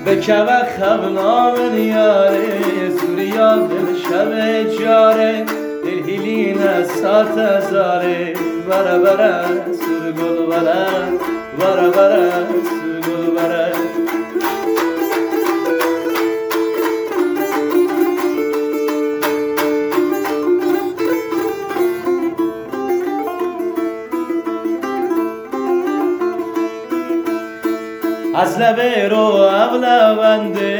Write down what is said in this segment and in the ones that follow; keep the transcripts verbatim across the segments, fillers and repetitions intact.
به کبه خبنام یاره سوریا دل شب جاره دل هیلین سات ازاره بره بره سور گل بره بره بره سور گل بره از لبه رو اولونده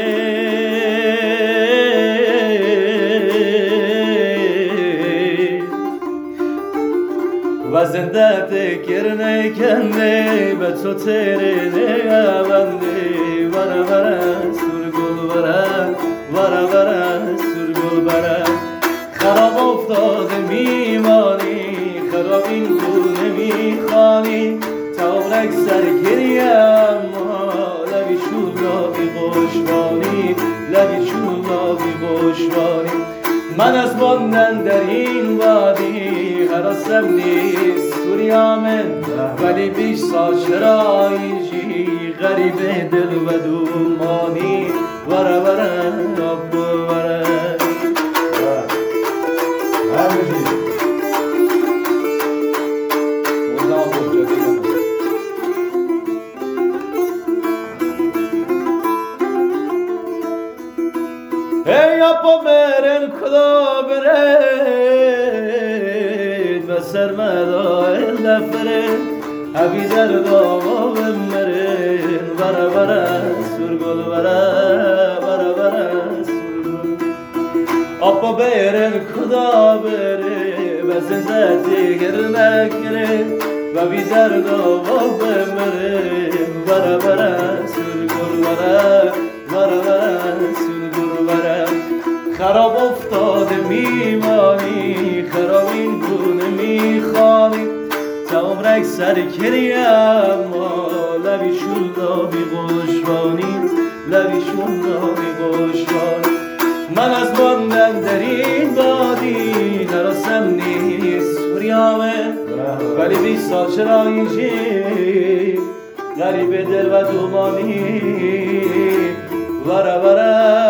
و زنده تکر نکنده به تو تره نگونده بره بره سور گل بره بره بره سور گل بره خراب افتاده میمانی خراب این گونه میخوانی تابرک سر گریم لبی شولابی خوشبانی لبی شولابی خوشبانی من از ماندن در این وادی حراسم نیست سوریامن ولی بیش سال چرا اینجی غریب دل و دومانی وره وره آب وره ای اپا برن کدا برن و سرمدای لفرن ابی در داما بمرن بره بره سور گل بره بره بره سور گل اپا برن کدا برن و زنده دیگر نگرن و بی در داما بمرن بره بره سور گل بره بره بره سور گل بره خراب افتاده میمانی خراب این گونه میخوانی تا عمرک سر کریم لبی شولابی خوشبانی لبی شولابی خوشبانی من از ماندن در این وادی حراسم نیست سوریامه ولی بیست سال چرا اینجی غریب دل و دومانی وره وره